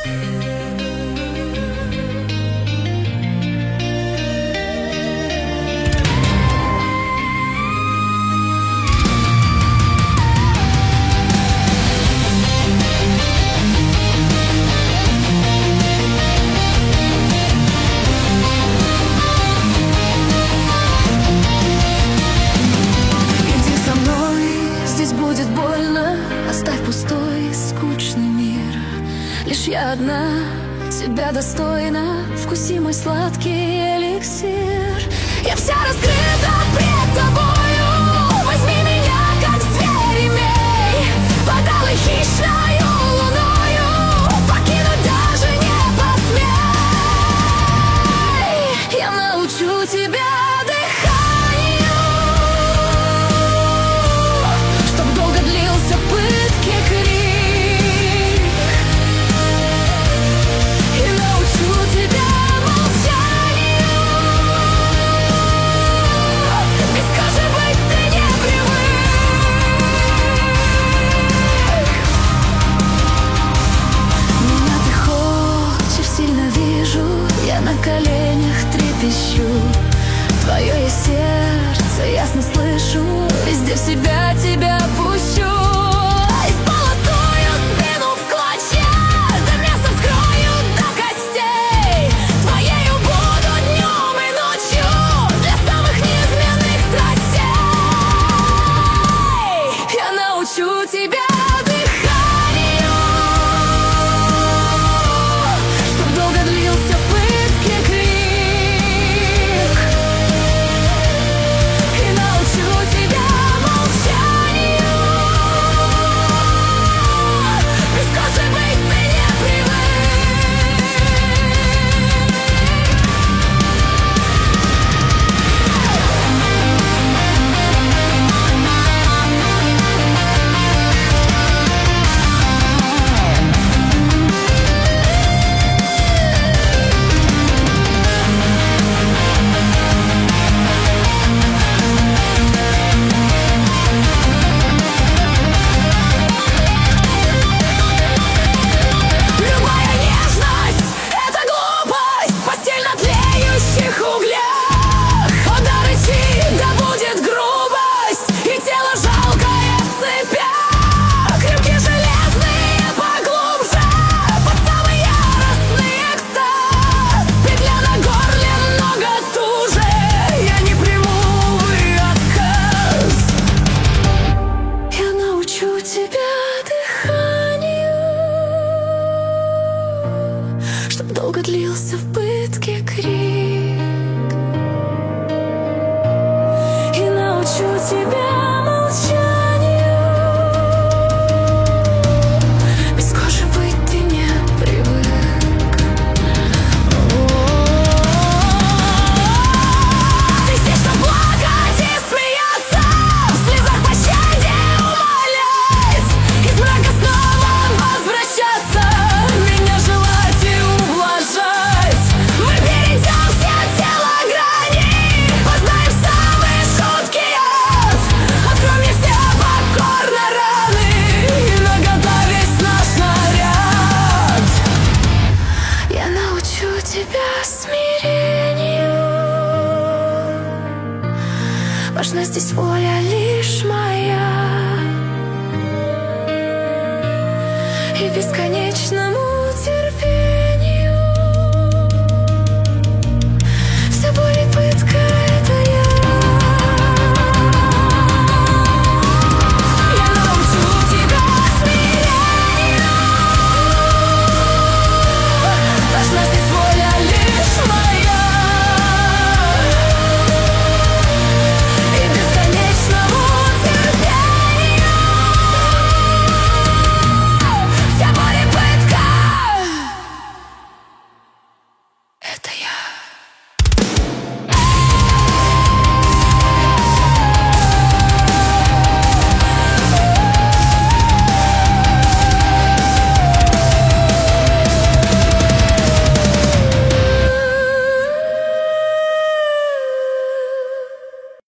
Будет больно, оставь пустой, скучный мир. Лишь я одна, тебя достойна. Вкуси мой сладкий эликсир. Я вся раскрыта пред тобою. Возьми меня, как зверь, имей. Подалой хищною луною покинуть даже не посмей. Я научу тебя на коленях трепещу. Твое я сердце ясно слышу. Везде в себя тебя пущу. Исполосую спину в клочья, до мяса вскрою до костей. Твоею буду днем и ночью для самых неизменных страстей. Я научу тебя долго длился в пытке крик. И научу тебя молчанию. Без кожи быть ты не привык. Ты здесь, чтоб плакать и смеяться, в слезах пощаде умолять, из мрака снова возвращаться, меня желать и ублажать. Мы перейдем все тело грани, познаем самый жуткий ад. Открой мне все покорно раны, и наготове весь наш наряд. Я научу тебя смирению. Важна здесь воля лишь моя и бесконечному